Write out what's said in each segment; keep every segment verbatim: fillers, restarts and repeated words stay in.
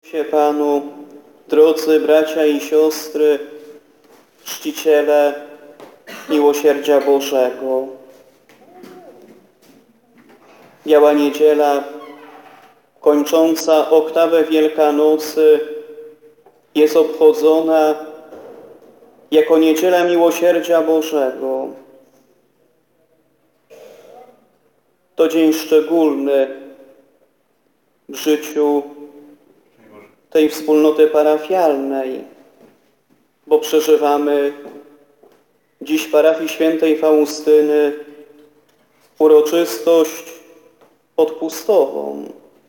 się Panu, drodzy bracia i siostry, czciciele miłosierdzia Bożego. Biała Niedziela, kończąca oktawę Wielkanocy, jest obchodzona jako Niedziela Miłosierdzia Bożego. To dzień szczególny w życiu tej wspólnoty parafialnej, bo przeżywamy dziś w parafii świętej Faustyny uroczystość odpustową.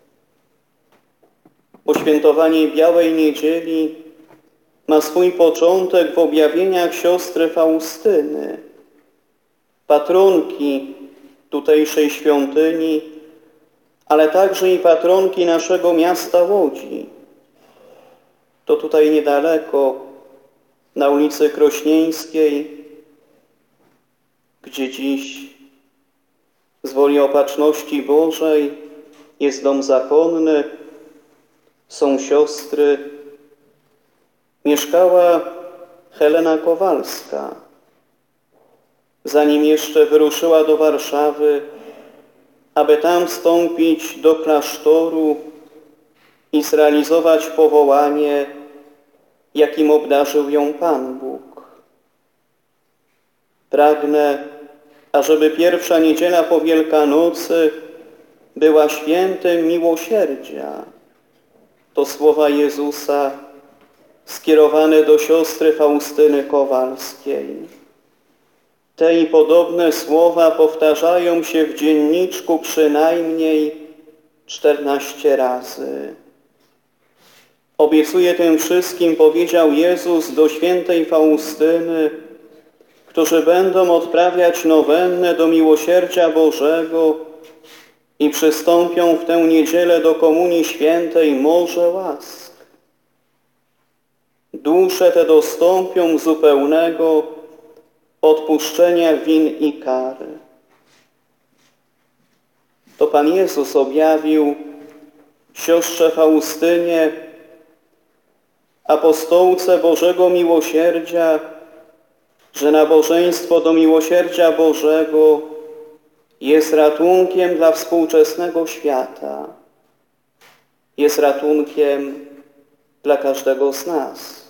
Poświętowanie Białej Niedzieli ma swój początek w objawieniach siostry Faustyny, patronki tutejszej świątyni, ale także i patronki naszego miasta Łodzi. To tutaj niedaleko, na ulicy Krośnieńskiej, gdzie dziś z woli Opatrzności Bożej jest dom zakonny, są siostry, mieszkała Helena Kowalska. Zanim jeszcze wyruszyła do Warszawy, aby tam wstąpić do klasztoru i zrealizować powołanie, jakim obdarzył ją Pan Bóg. Pragnę, ażeby pierwsza niedziela po Wielkanocy była świętem miłosierdzia. To słowa Jezusa skierowane do siostry Faustyny Kowalskiej. Te i podobne słowa powtarzają się w dzienniczku przynajmniej czternaście razy. Obiecuję tym wszystkim, powiedział Jezus do świętej Faustyny, którzy będą odprawiać nowennę do miłosierdzia Bożego i przystąpią w tę niedzielę do Komunii Świętej, morze łask. Dusze te dostąpią zupełnego odpuszczenia win i kar. To Pan Jezus objawił siostrze Faustynie, apostołce Bożego Miłosierdzia, że nabożeństwo do miłosierdzia Bożego jest ratunkiem dla współczesnego świata. Jest ratunkiem dla każdego z nas.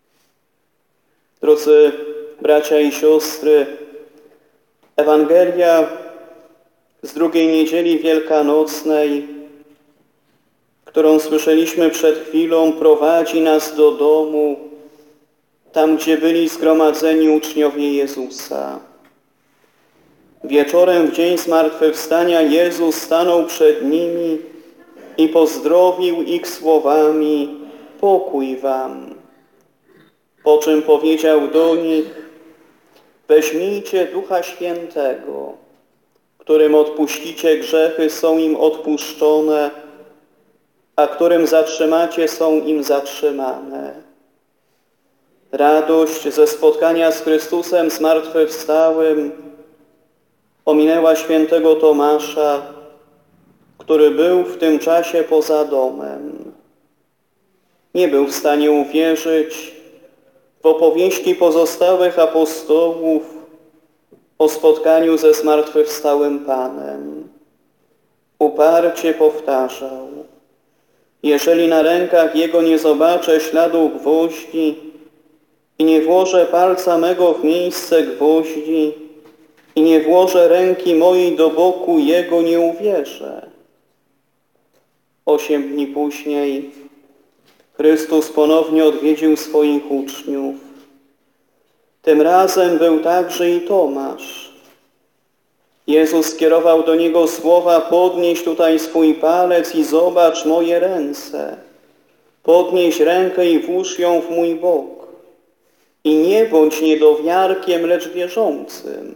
Drodzy bracia i siostry, Ewangelia z drugiej niedzieli wielkanocnej, którą słyszeliśmy przed chwilą, prowadzi nas do domu, tam gdzie byli zgromadzeni uczniowie Jezusa. Wieczorem w dzień zmartwychwstania Jezus stanął przed nimi i pozdrowił ich słowami: pokój wam. Po czym powiedział do nich: weźmijcie Ducha Świętego, którym odpuścicie grzechy, są im odpuszczone, a którym zatrzymacie, są im zatrzymane. Radość ze spotkania z Chrystusem zmartwychwstałym ominęła świętego Tomasza, który był w tym czasie poza domem. Nie był w stanie uwierzyć w opowieści pozostałych apostołów o spotkaniu ze zmartwychwstałym Panem. Uparcie powtarzał: jeżeli na rękach Jego nie zobaczę śladu gwoździ i nie włożę palca mego w miejsce gwoździ i nie włożę ręki mojej do boku Jego, nie uwierzę. Osiem dni później Chrystus ponownie odwiedził swoich uczniów. Tym razem był także i Tomasz. Jezus skierował do niego słowa: podnieś tutaj swój palec i zobacz moje ręce. Podnieś rękę i włóż ją w mój bok. I nie bądź niedowiarkiem, lecz wierzącym.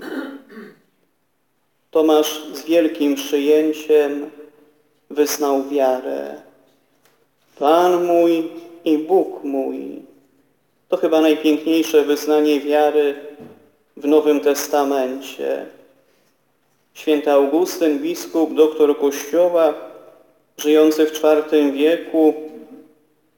Tomasz z wielkim przyjęciem wyznał wiarę. Pan mój i Bóg mój. To chyba najpiękniejsze wyznanie wiary w Nowym Testamencie. Święty Augustyn, biskup, doktor Kościoła, żyjący w czwartym wieku,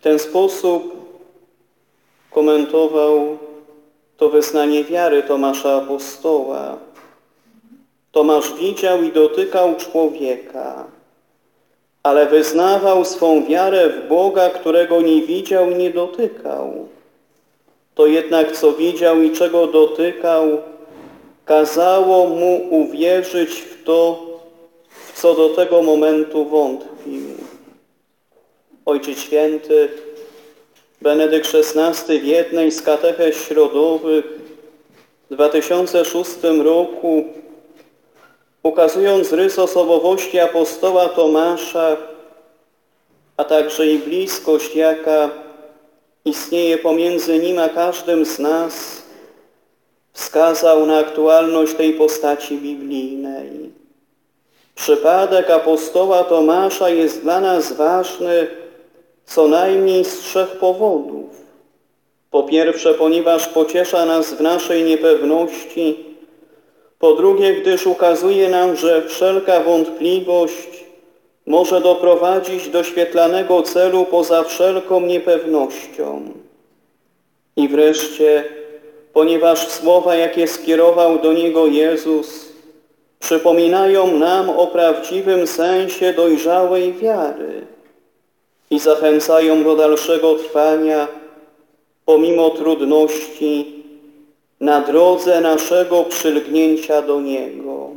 ten sposób komentował to wyznanie wiary Tomasza Apostoła. Tomasz widział i dotykał człowieka, ale wyznawał swą wiarę w Boga, którego nie widział i nie dotykał. To jednak, co widział i czego dotykał, kazało mu uwierzyć w to, w co do tego momentu wątpił. Ojciec Święty Benedykt szesnasty w jednej z katechez środowych w dwa tysiące szóstym roku, ukazując rys osobowości apostoła Tomasza, a także i bliskość, jaka istnieje pomiędzy nim a każdym z nas, wskazał na aktualność tej postaci biblijnej. Przypadek apostoła Tomasza jest dla nas ważny co najmniej z trzech powodów. Po pierwsze, ponieważ pociesza nas w naszej niepewności. Po drugie, gdyż ukazuje nam, że wszelka wątpliwość może doprowadzić do świetlanego celu poza wszelką niepewnością. I wreszcie, ponieważ słowa, jakie skierował do niego Jezus, przypominają nam o prawdziwym sensie dojrzałej wiary i zachęcają do dalszego trwania pomimo trudności na drodze naszego przylgnięcia do Niego.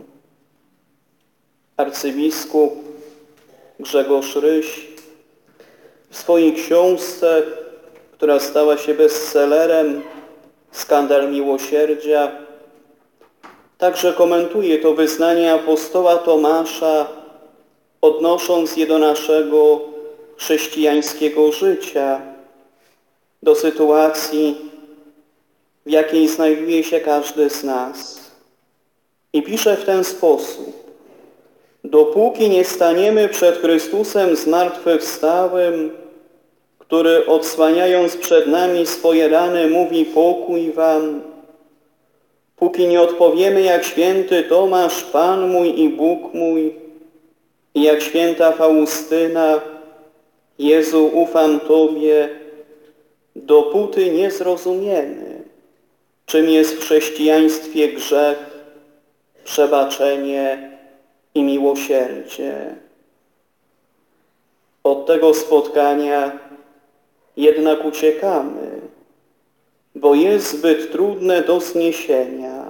Arcybiskup Grzegorz Ryś w swojej książce, która stała się bestsellerem, Skandal miłosierdzia, także komentuje to wyznanie apostoła Tomasza, odnosząc je do naszego chrześcijańskiego życia, do sytuacji, w jakiej znajduje się każdy z nas. I pisze w ten sposób: dopóki nie staniemy przed Chrystusem zmartwychwstałym, który odsłaniając przed nami swoje rany mówi: pokój wam, póki nie odpowiemy jak święty Tomasz: Pan mój i Bóg mój, i jak święta Faustyna: Jezu, ufam Tobie, dopóty nie zrozumiemy, czym jest w chrześcijaństwie grzech, przebaczenie i miłosierdzie. Od tego spotkania jednak uciekamy, bo jest zbyt trudne do zniesienia.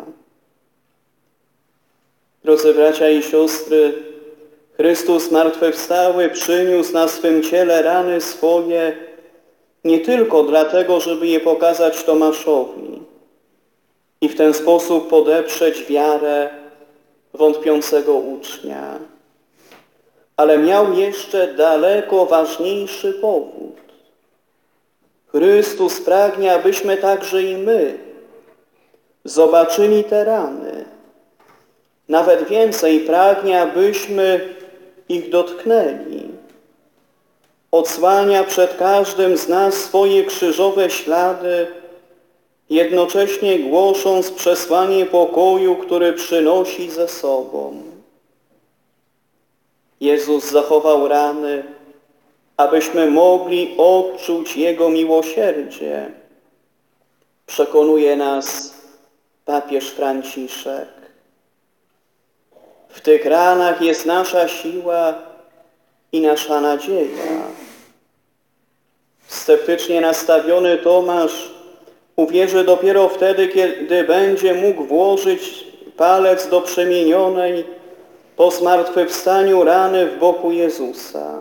Drodzy bracia i siostry, Chrystus zmartwychwstały przyniósł na swym ciele rany swoje nie tylko dlatego, żeby je pokazać Tomaszowi i w ten sposób podeprzeć wiarę wątpiącego ucznia, ale miał jeszcze daleko ważniejszy powód. Chrystus pragnie, abyśmy także i my zobaczyli te rany. Nawet więcej, pragnie, abyśmy ich dotknęli. Odsłania przed każdym z nas swoje krzyżowe ślady, jednocześnie głosząc przesłanie pokoju, który przynosi ze sobą. Jezus zachował rany, abyśmy mogli odczuć Jego miłosierdzie. Przekonuje nas papież Franciszek. W tych ranach jest nasza siła i nasza nadzieja. Sceptycznie nastawiony Tomasz uwierzy dopiero wtedy, kiedy będzie mógł włożyć palec do przemienionej po zmartwychwstaniu rany w boku Jezusa.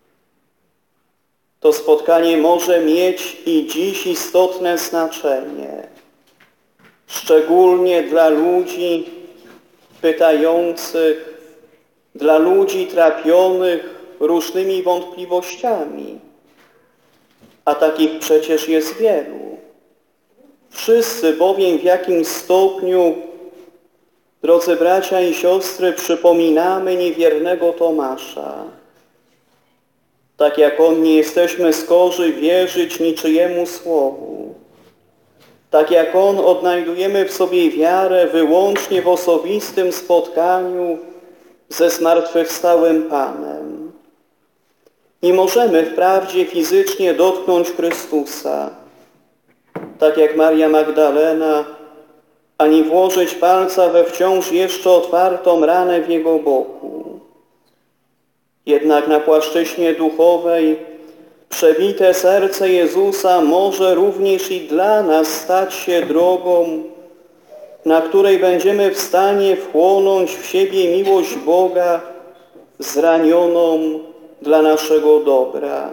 To spotkanie może mieć i dziś istotne znaczenie, szczególnie dla ludzi pytających, dla ludzi trapionych różnymi wątpliwościami, a takich przecież jest wielu. Wszyscy bowiem w jakimś stopniu, drodzy bracia i siostry, przypominamy niewiernego Tomasza. Tak jak on, nie jesteśmy skorzy wierzyć niczyjemu słowu. Tak jak on, odnajdujemy w sobie wiarę wyłącznie w osobistym spotkaniu ze zmartwychwstałym Panem. Nie możemy wprawdzie fizycznie dotknąć Chrystusa, tak jak Maria Magdalena, ani włożyć palca we wciąż jeszcze otwartą ranę w Jego boku. Jednak na płaszczyźnie duchowej przebite serce Jezusa może również i dla nas stać się drogą, na której będziemy w stanie wchłonąć w siebie miłość Boga zranioną dla naszego dobra.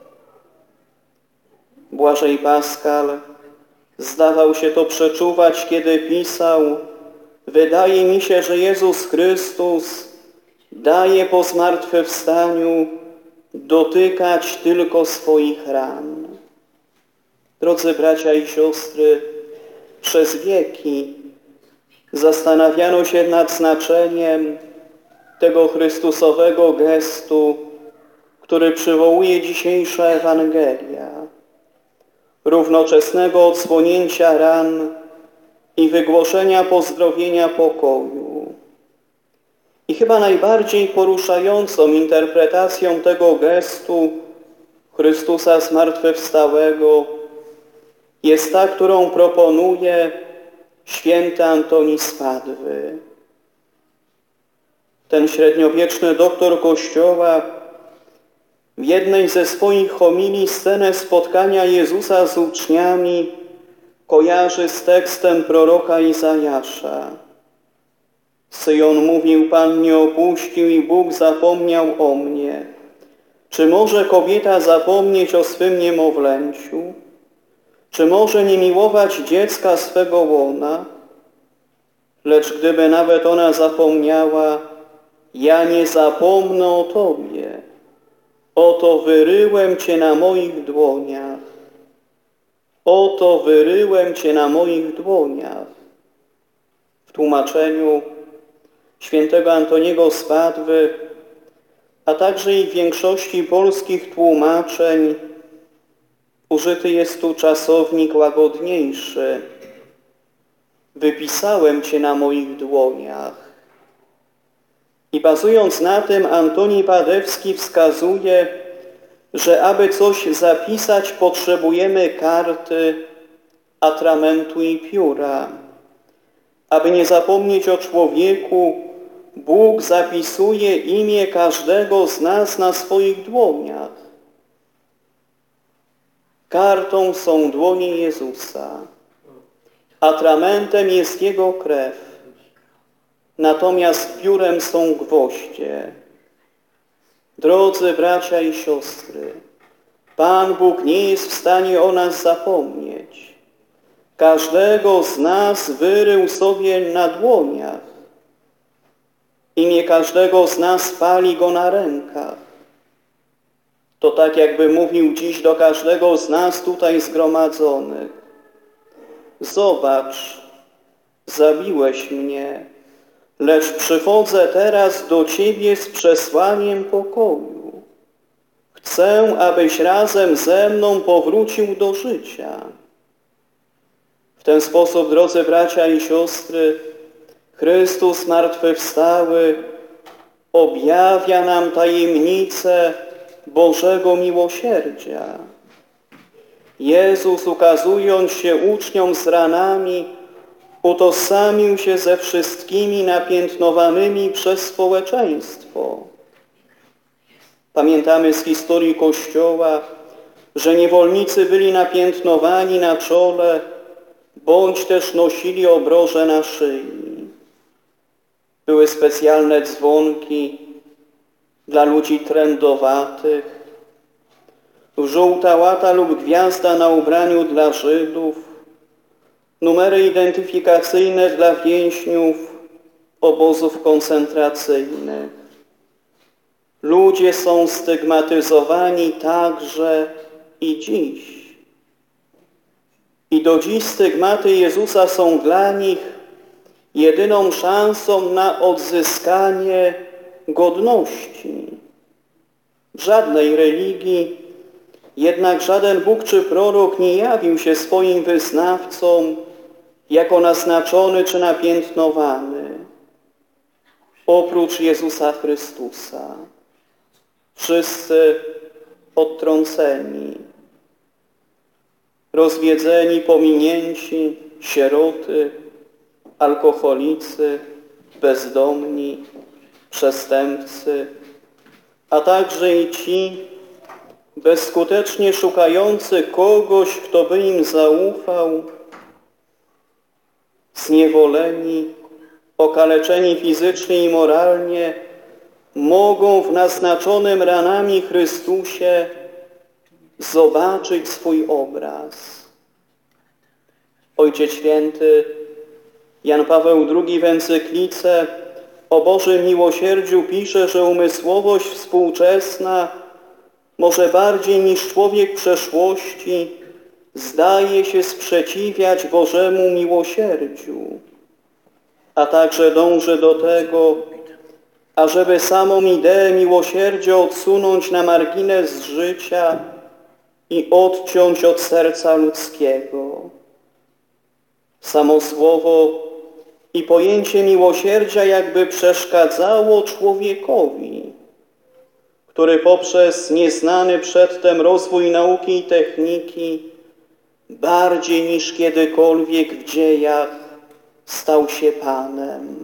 Błażej Paschal zdawał się to przeczuwać, kiedy pisał: wydaje mi się, że Jezus Chrystus daje po zmartwychwstaniu dotykać tylko swoich ran. Drodzy bracia i siostry, przez wieki zastanawiano się nad znaczeniem tego Chrystusowego gestu, który przywołuje dzisiejsza Ewangelia, równoczesnego odsłonięcia ran i wygłoszenia pozdrowienia pokoju. I chyba najbardziej poruszającą interpretacją tego gestu Chrystusa zmartwychwstałego jest ta, którą proponuje święty Antoni z Padwy. Ten średniowieczny doktor Kościoła w jednej ze swoich homilii scenę spotkania Jezusa z uczniami kojarzy z tekstem proroka Izajasza. Syjon mówił: Pan mnie opuścił i Bóg zapomniał o mnie. Czy może kobieta zapomnieć o swym niemowlęciu? Czy może nie miłować dziecka swego łona? Lecz gdyby nawet ona zapomniała, ja nie zapomnę o Tobie. Oto wyryłem Cię na moich dłoniach. Oto wyryłem Cię na moich dłoniach. W tłumaczeniu świętego Antoniego z Padwy, a także i w większości polskich tłumaczeń użyty jest tu czasownik łagodniejszy. Wypisałem Cię na moich dłoniach. I bazując na tym, Antoni Padewski wskazuje, że aby coś zapisać, potrzebujemy karty, atramentu i pióra. Aby nie zapomnieć o człowieku, Bóg zapisuje imię każdego z nas na swoich dłoniach. Kartą są dłonie Jezusa, atramentem jest Jego krew, natomiast piórem są gwoździe. Drodzy bracia i siostry, Pan Bóg nie jest w stanie o nas zapomnieć. Każdego z nas wyrył sobie na dłoniach. Imię każdego z nas pali go na rękach. To tak, jakby mówił dziś do każdego z nas tutaj zgromadzonych: zobacz, zabiłeś mnie, lecz przychodzę teraz do Ciebie z przesłaniem pokoju. Chcę, abyś razem ze mną powrócił do życia. W ten sposób, drodzy bracia i siostry, Chrystus zmartwychwstały objawia nam tajemnicę Bożego miłosierdzia. Jezus, ukazując się uczniom z ranami, utożsamił się ze wszystkimi napiętnowanymi przez społeczeństwo. Pamiętamy z historii Kościoła, że niewolnicy byli napiętnowani na czole, bądź też nosili obroże na szyi. Były specjalne dzwonki dla ludzi trędowatych, żółta łata lub gwiazda na ubraniu dla Żydów, numery identyfikacyjne dla więźniów obozów koncentracyjnych. Ludzie są stygmatyzowani także i dziś. I do dziś stygmaty Jezusa są dla nich jedyną szansą na odzyskanie godności. W żadnej religii jednak żaden Bóg czy prorok nie jawił się swoim wyznawcom jako naznaczony czy napiętnowany, oprócz Jezusa Chrystusa. Wszyscy odtrąceni, rozwiedzeni, pominięci, sieroty, alkoholicy, bezdomni, przestępcy, a także i ci bezskutecznie szukający kogoś, kto by im zaufał, zniewoleni, okaleczeni fizycznie i moralnie, mogą w naznaczonym ranami Chrystusie zobaczyć swój obraz. Ojciec Święty Jan Paweł drugi w encyklice o Bożym miłosierdziu pisze, że umysłowość współczesna może bardziej niż człowiek przeszłości zdaje się sprzeciwiać Bożemu miłosierdziu, a także dąży do tego, ażeby samą ideę miłosierdzia odsunąć na margines życia i odciąć od serca ludzkiego. Samo słowo i pojęcie miłosierdzia jakby przeszkadzało człowiekowi, który poprzez nieznany przedtem rozwój nauki i techniki bardziej niż kiedykolwiek w dziejach stał się Panem.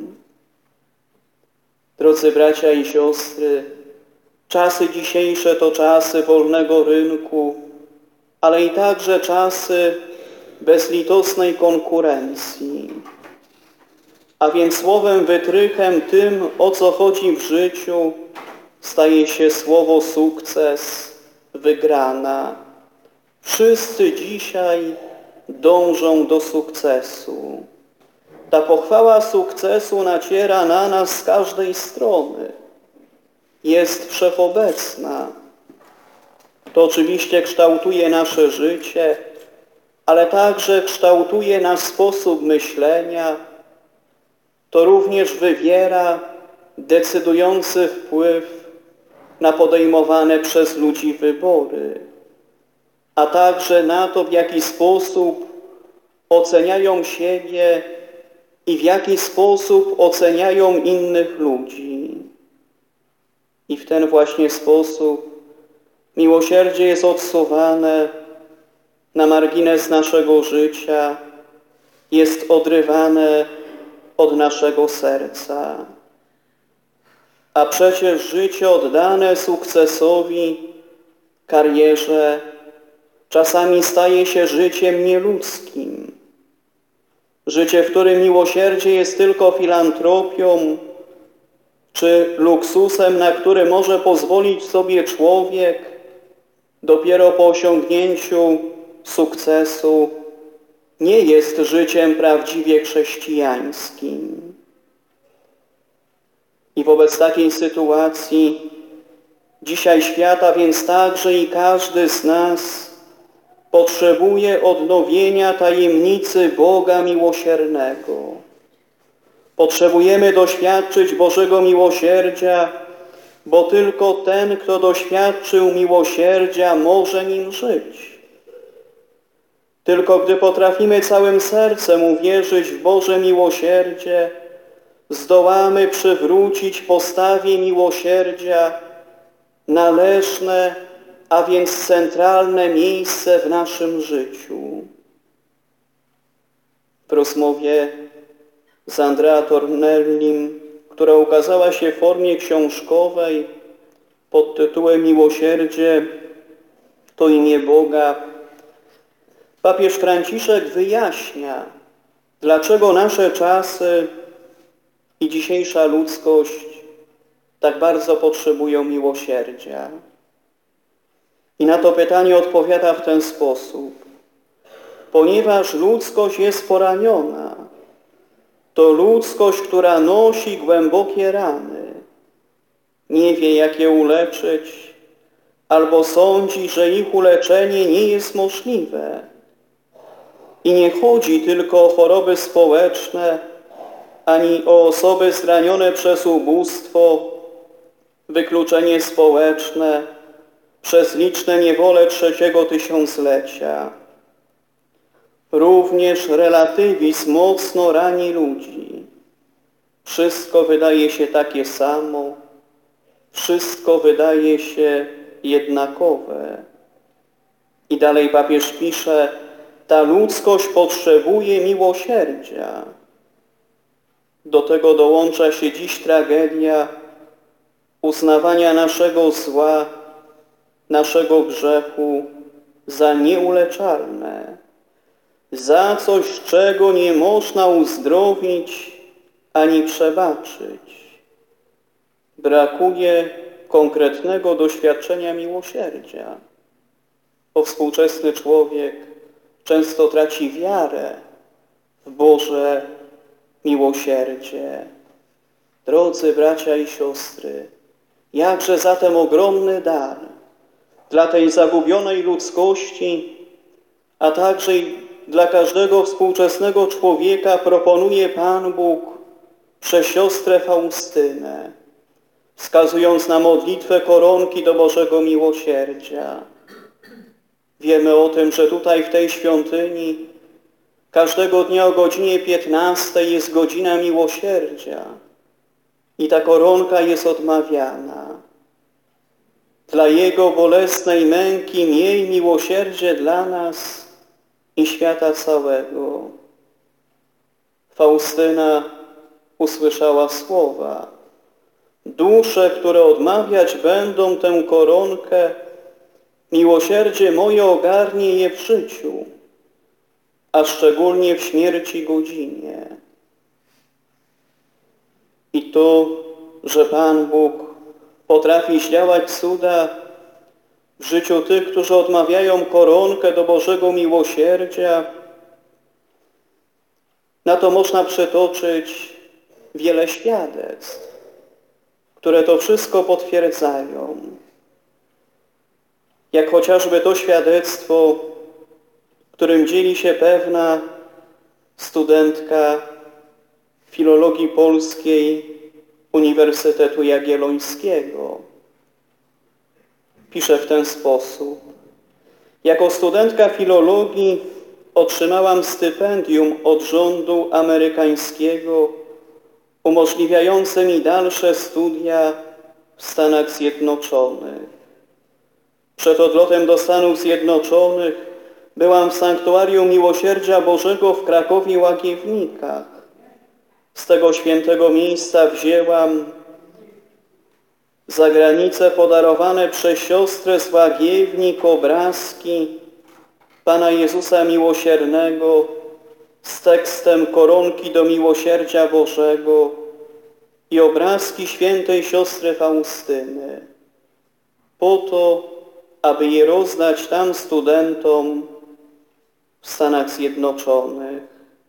Drodzy bracia i siostry, czasy dzisiejsze to czasy wolnego rynku, ale i także czasy bezlitosnej konkurencji. A więc słowem wytrychem tym, o co chodzi w życiu, staje się słowo sukces, wygrana. Wszyscy dzisiaj dążą do sukcesu. Ta pochwała sukcesu naciera na nas z każdej strony. Jest wszechobecna. To oczywiście kształtuje nasze życie, ale także kształtuje nasz sposób myślenia. To również wywiera decydujący wpływ na podejmowane przez ludzi wybory, a także na to, w jaki sposób oceniają siebie i w jaki sposób oceniają innych ludzi. I w ten właśnie sposób miłosierdzie jest odsuwane na margines naszego życia, jest odrywane od naszego serca. A przecież życie oddane sukcesowi, karierze, czasami staje się życiem nieludzkim. Życie, w którym miłosierdzie jest tylko filantropią, czy luksusem, na który może pozwolić sobie człowiek dopiero po osiągnięciu sukcesu, nie jest życiem prawdziwie chrześcijańskim. I wobec takiej sytuacji dzisiaj świata, więc także i każdy z nas potrzebuje odnowienia tajemnicy Boga miłosiernego. Potrzebujemy doświadczyć Bożego miłosierdzia, bo tylko ten, kto doświadczył miłosierdzia, może nim żyć. Tylko gdy potrafimy całym sercem uwierzyć w Boże miłosierdzie, zdołamy przywrócić postawie miłosierdzia należne, a więc centralne miejsce w naszym życiu. W rozmowie z Andrea Tornellim, która ukazała się w formie książkowej pod tytułem Miłosierdzie to imię Boga, papież Franciszek wyjaśnia, dlaczego nasze czasy i dzisiejsza ludzkość tak bardzo potrzebują miłosierdzia. I na to pytanie odpowiada w ten sposób. Ponieważ ludzkość jest poraniona, to ludzkość, która nosi głębokie rany, nie wie, jak je uleczyć, albo sądzi, że ich uleczenie nie jest możliwe. I nie chodzi tylko o choroby społeczne, ani o osoby zranione przez ubóstwo, wykluczenie społeczne, przez liczne niewole trzeciego tysiąclecia. Również relatywizm mocno rani ludzi. Wszystko wydaje się takie samo, wszystko wydaje się jednakowe. I dalej papież pisze, ta ludzkość potrzebuje miłosierdzia. Do tego dołącza się dziś tragedia uznawania naszego zła, naszego grzechu za nieuleczalne, za coś, czego nie można uzdrowić ani przebaczyć. Brakuje konkretnego doświadczenia miłosierdzia, bo współczesny człowiek często traci wiarę w Boże miłosierdzie. Drodzy bracia i siostry, jakże zatem ogromny dar dla tej zagubionej ludzkości, a także i dla każdego współczesnego człowieka proponuje Pan Bóg przez siostrę Faustynę, wskazując na modlitwę koronki do Bożego Miłosierdzia. Wiemy o tym, że tutaj w tej świątyni każdego dnia o godzinie piętnastej jest godzina miłosierdzia i ta koronka jest odmawiana. Dla Jego bolesnej męki miej miłosierdzie dla nas i świata całego. Faustyna usłyszała słowa: dusze, które odmawiać będą tę koronkę, miłosierdzie moje ogarnie je w życiu, a szczególnie w śmierci godzinie. I to, że Pan Bóg potrafi zdziałać cuda w życiu tych, którzy odmawiają koronkę do Bożego Miłosierdzia, na to można przytoczyć wiele świadectw, które to wszystko potwierdzają. Jak chociażby to świadectwo, którym dzieli się pewna studentka filologii polskiej Uniwersytetu Jagiellońskiego. Pisze w ten sposób: jako studentka filologii otrzymałam stypendium od rządu amerykańskiego umożliwiające mi dalsze studia w Stanach Zjednoczonych. Przed odlotem do Stanów Zjednoczonych byłam w Sanktuarium Miłosierdzia Bożego w Krakowie-Łagiewnikach. Z tego świętego miejsca wzięłam za granicę podarowane przez siostrę z Łagiewnik obrazki Pana Jezusa Miłosiernego z tekstem koronki do miłosierdzia Bożego i obrazki świętej siostry Faustyny, po to, aby je rozdać tam studentom w Stanach Zjednoczonych.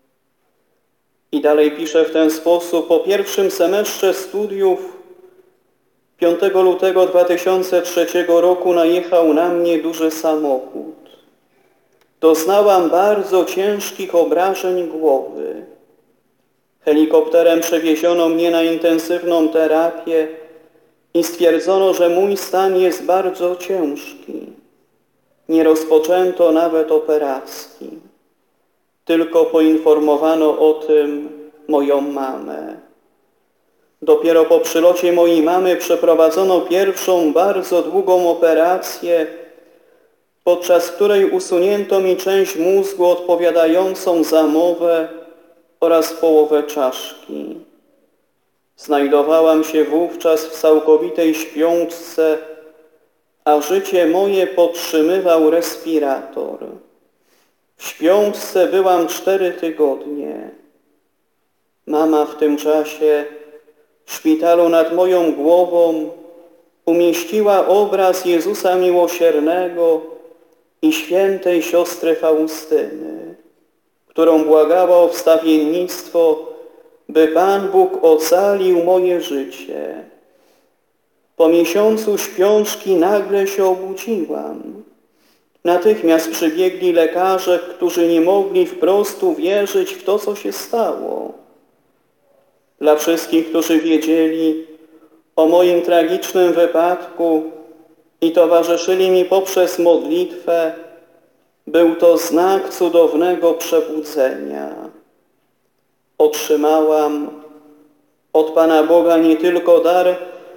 I dalej pisze w ten sposób: po pierwszym semestrze studiów piątego lutego dwa tysiące trzeciego roku najechał na mnie duży samochód. Doznałam bardzo ciężkich obrażeń głowy. Helikopterem przewieziono mnie na intensywną terapię i stwierdzono, że mój stan jest bardzo ciężki. Nie rozpoczęto nawet operacji. Tylko poinformowano o tym moją mamę. Dopiero po przylocie mojej mamy przeprowadzono pierwszą bardzo długą operację, podczas której usunięto mi część mózgu odpowiadającą za mowę oraz połowę czaszki. Znajdowałam się wówczas w całkowitej śpiączce, a życie moje podtrzymywał respirator. W śpiączce byłam cztery tygodnie. Mama w tym czasie w szpitalu nad moją głową umieściła obraz Jezusa Miłosiernego i świętej siostry Faustyny, którą błagała o wstawiennictwo, by Pan Bóg ocalił moje życie. Po miesiącu śpiączki nagle się obudziłam. Natychmiast przybiegli lekarze, którzy nie mogli wprost uwierzyć w to, co się stało. Dla wszystkich, którzy wiedzieli o moim tragicznym wypadku i towarzyszyli mi poprzez modlitwę, był to znak cudownego przebudzenia. Otrzymałam od Pana Boga nie tylko dar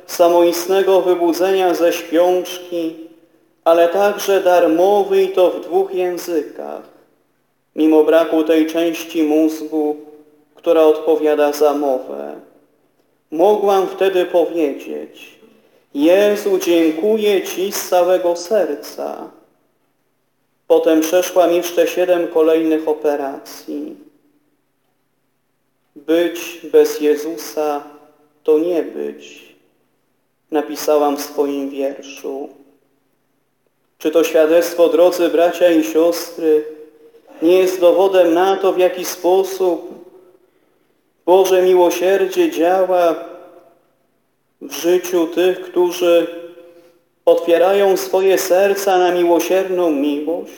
samoistnego wybudzenia ze śpiączki, ale także darmowy i to w dwóch językach, mimo braku tej części mózgu, która odpowiada za mowę. Mogłam wtedy powiedzieć: Jezu, dziękuję Ci z całego serca. Potem przeszłam jeszcze siedem kolejnych operacji. Być bez Jezusa to nie być, napisałam w swoim wierszu. Czy to świadectwo, drodzy bracia i siostry, nie jest dowodem na to, w jaki sposób Boże miłosierdzie działa w życiu tych, którzy otwierają swoje serca na miłosierną miłość?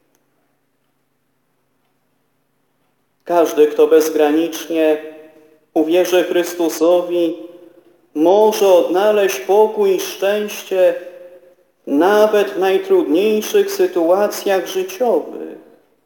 Każdy, kto bezgranicznie uwierzy Chrystusowi, może odnaleźć pokój i szczęście nawet w najtrudniejszych sytuacjach życiowych.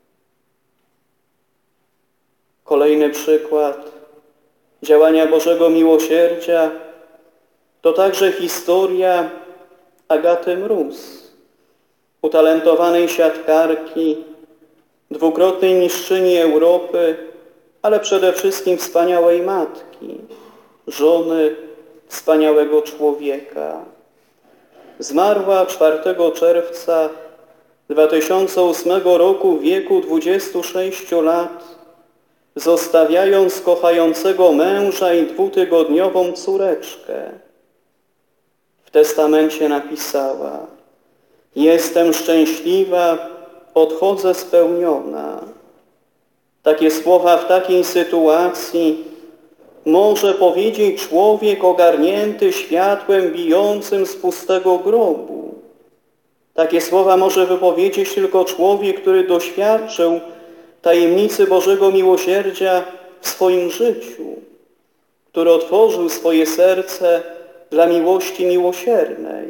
Kolejny przykład działania Bożego miłosierdzia to także historia Agaty Mróz, utalentowanej siatkarki, dwukrotnej mistrzyni Europy, ale przede wszystkim wspaniałej matki, żony wspaniałego człowieka. Zmarła czwartego czerwca dwa tysiące ósmego roku w wieku dwudziestu sześciu lat, zostawiając kochającego męża i dwutygodniową córeczkę. W testamencie napisała: jestem szczęśliwa, odchodzę spełniona. Takie słowa w takiej sytuacji może powiedzieć człowiek ogarnięty światłem bijącym z pustego grobu. Takie słowa może wypowiedzieć tylko człowiek, który doświadczył tajemnicy Bożego miłosierdzia w swoim życiu, który otworzył swoje serce dla miłości miłosiernej.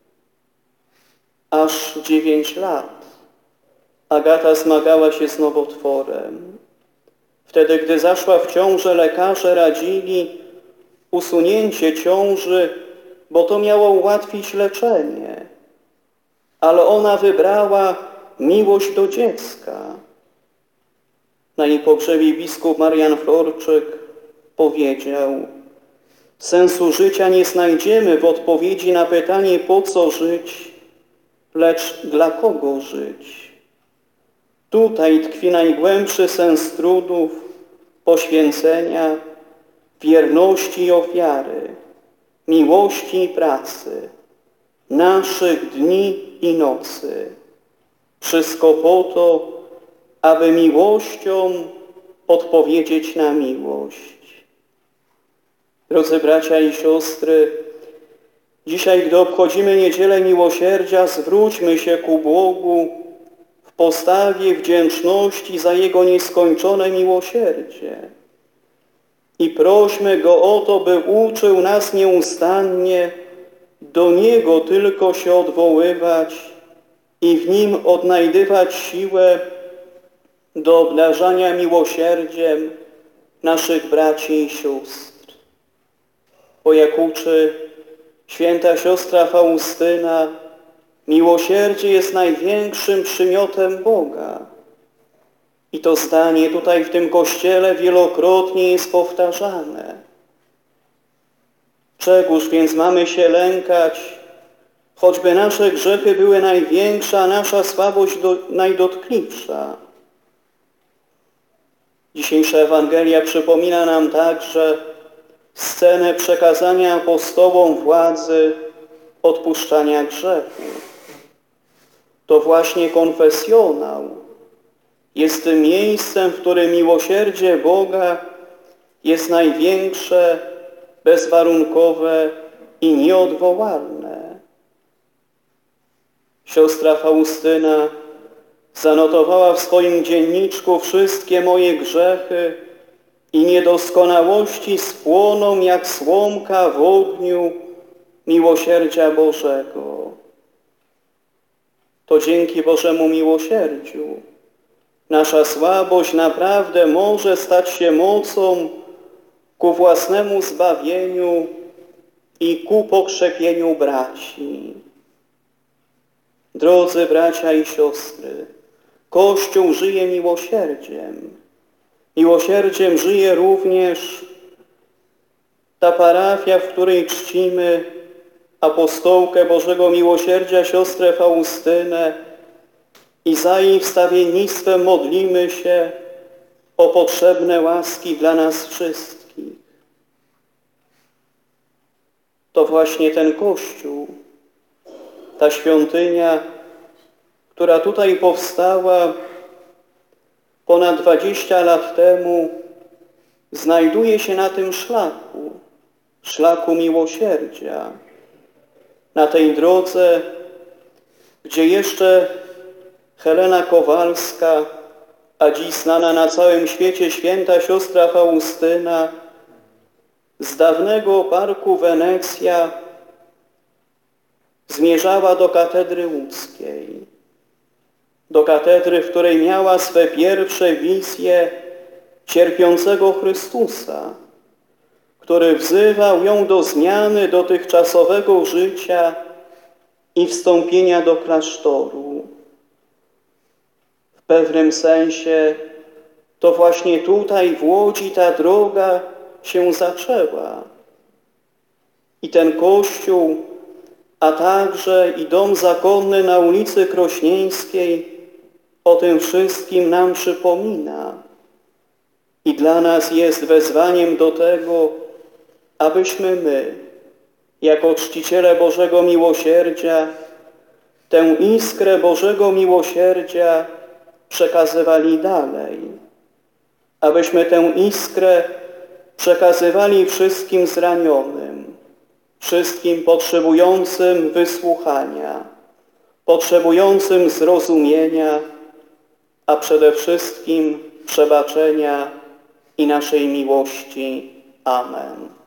Aż dziewięć lat Agata zmagała się z nowotworem. Wtedy, gdy zaszła w ciążę, lekarze radzili usunięcie ciąży, bo to miało ułatwić leczenie. Ale ona wybrała miłość do dziecka. Na jej pogrzebie biskup Marian Florczyk powiedział: sensu życia nie znajdziemy w odpowiedzi na pytanie, po co żyć, lecz dla kogo żyć. Tutaj tkwi najgłębszy sens trudów, poświęcenia, wierności i ofiary, miłości i pracy, naszych dni i nocy. Wszystko po to, aby miłością odpowiedzieć na miłość. Drodzy bracia i siostry, dzisiaj, gdy obchodzimy Niedzielę Miłosierdzia, zwróćmy się ku Bogu w postawie wdzięczności za Jego nieskończone miłosierdzie i prośmy Go o to, by uczył nas nieustannie do Niego tylko się odwoływać i w Nim odnajdywać siłę do obdarzania miłosierdziem naszych braci i sióstr. Bo jak uczy święta siostra Faustyna, miłosierdzie jest największym przymiotem Boga. I to zdanie tutaj w tym Kościele wielokrotnie jest powtarzane. Czegóż więc mamy się lękać, choćby nasze grzechy były największe, a nasza słabość do, najdotkliwsza? Dzisiejsza Ewangelia przypomina nam także scenę przekazania apostołom władzy odpuszczania grzechów. To właśnie konfesjonał jest tym miejscem, w którym miłosierdzie Boga jest największe, bezwarunkowe i nieodwołalne. Siostra Faustyna zanotowała w swoim dzienniczku: wszystkie moje grzechy i niedoskonałości spłoną jak słomka w ogniu miłosierdzia Bożego. To dzięki Bożemu miłosierdziu nasza słabość naprawdę może stać się mocą ku własnemu zbawieniu i ku pokrzepieniu braci. Drodzy bracia i siostry, Kościół żyje miłosierdziem. Miłosierdziem żyje również ta parafia, w której czcimy apostołkę Bożego Miłosierdzia, siostrę Faustynę, i za jej wstawiennictwem modlimy się o potrzebne łaski dla nas wszystkich. To właśnie ten Kościół, ta świątynia, która tutaj powstała ponad dwadzieścia lat temu, znajduje się na tym szlaku, szlaku miłosierdzia, na tej drodze, gdzie jeszcze Helena Kowalska, a dziś znana na całym świecie święta siostra Faustyna, z dawnego parku Wenecja zmierzała do katedry łódzkiej, do katedry, w której miała swe pierwsze wizje cierpiącego Chrystusa, który wzywał ją do zmiany dotychczasowego życia i wstąpienia do klasztoru. W pewnym sensie to właśnie tutaj w Łodzi ta droga się zaczęła. I ten Kościół, a także i dom zakonny na ulicy Krośnieńskiej o tym wszystkim nam przypomina. I dla nas jest wezwaniem do tego, abyśmy my, jako czciciele Bożego Miłosierdzia, tę iskrę Bożego Miłosierdzia przekazywali dalej. Abyśmy tę iskrę przekazywali wszystkim zranionym, wszystkim potrzebującym wysłuchania, potrzebującym zrozumienia, a przede wszystkim przebaczenia i naszej miłości. Amen.